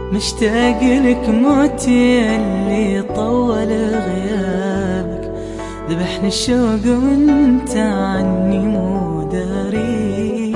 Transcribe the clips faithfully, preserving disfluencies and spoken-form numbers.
مشتاق لك موتي اللي طول غيابك، ذبحني الشوق وانت عني مو داري.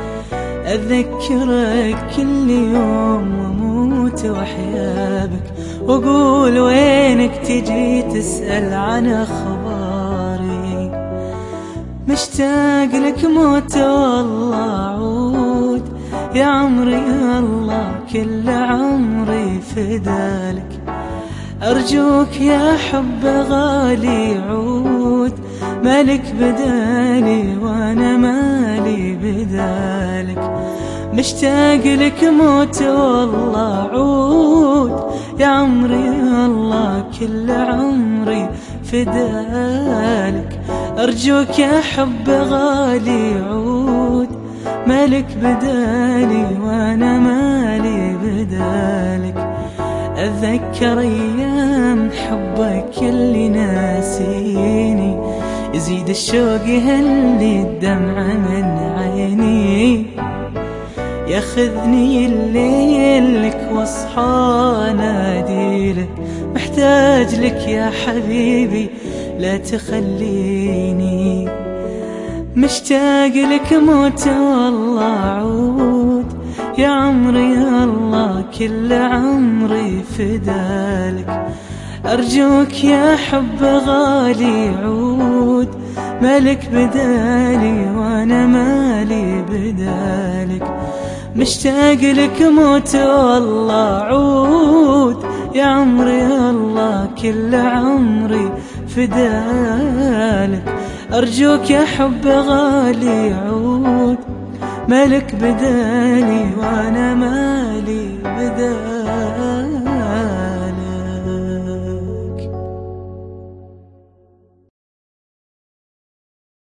أذكرك كل يوم واموت وحيابك، واقول وينك تجي تسأل عن أخباري. مشتاق لك موت والله عود يا عمري، يا الله كل عمري فدالك. أرجوك يا حب غالي عود، مالك بدالي وانا مالي بدالك. مشتاق لك موت والله عود يا عمري، يا الله كل عمري فدالك. أرجوك يا حب غالي عود، مالك بدالي وانا مالي بدالك. أتذكر أيام حبك اللي ناسيني، يزيد الشوق يهلي الدمع من عيني. ياخذني الليل لك واصحى ناديلك، محتاج لك يا حبيبي لا تخليني. مشتاق لك موت والله عود يا عمري، يا الله كل عمري فدالك. أرجوك يا حب غالي عود، مالك بدالي وانا مالي بدالك. مشتاق لك موت والله عود يا عمري، يا الله كل عمري فدالك. أرجوك يا حب غالي عود، مالك بدالي وانا مالي